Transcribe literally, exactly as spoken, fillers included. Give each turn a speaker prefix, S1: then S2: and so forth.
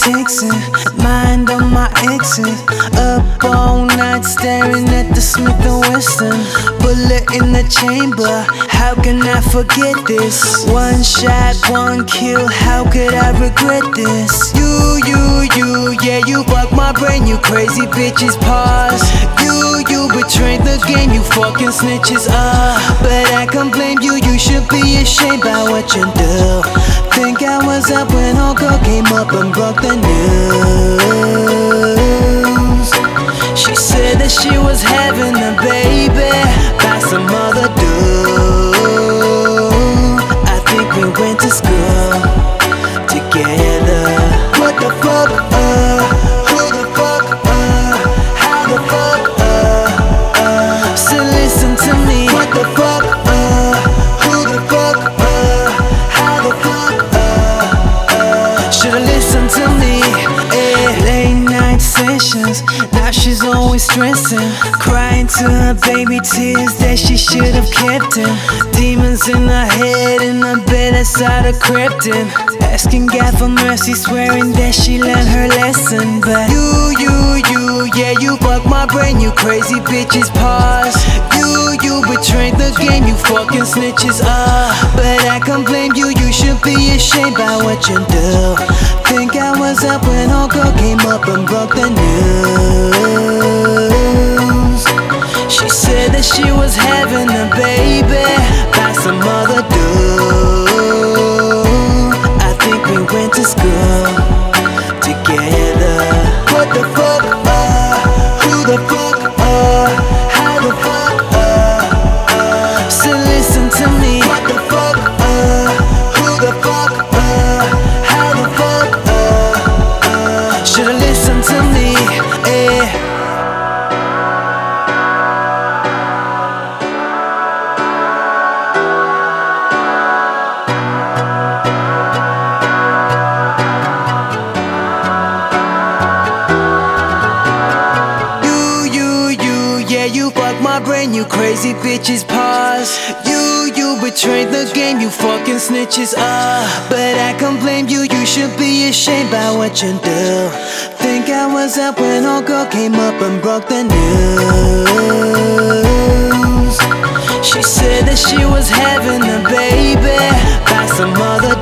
S1: Dixon, mind on my exes. Up all night staring at the Smith and Wesson. Bullet in the chamber, how can I forget this? One shot, one kill, how could I regret this? You, you, you, yeah, you fuck my brain, you crazy bitches, pause. You, you betrayed the game, you fucking snitches, uh But I can't blame you, you should be ashamed by what you do. Think I was up when old girl came up and broke the news. She said that she was having a baby by some other dude. I think we went to school together. What the fuck, uh, who the fuck, uh, how the fuck, uh, uh So listen to me. What the fuck, uh, who the fuck, uh, how the fuck, uh, uh Should've listened to me, eh. Late night sessions, now she's always stressing, crying to her baby tears that she should've kept in. Demons in her head, in her bed outside of crept in. Asking God for mercy, swearing that she learned her lesson. But you, you, you, yeah, you fuck my brain, you crazy bitches, pause. You, you betrayed the game, you fucking snitches, uh But I can't blame you, you should be ashamed by what you do. Think I was up when old girl came up and broke the news. She said that she was having a baby by some other dude. I think we went to school together. What the fuck, uh, who the fuck, uh, how the fuck, uh, uh So listen to me. What the fuck, uh, who the fuck, uh, how the fuck, uh, uh Should've listened to me, eh. You fuck my brain, you crazy bitches, pause. You, you betrayed the game, you fucking snitches, uh But I can't blame you, you should be ashamed by what you do. Think I was up when old girl came up and broke the news. She said that she was having a baby by some other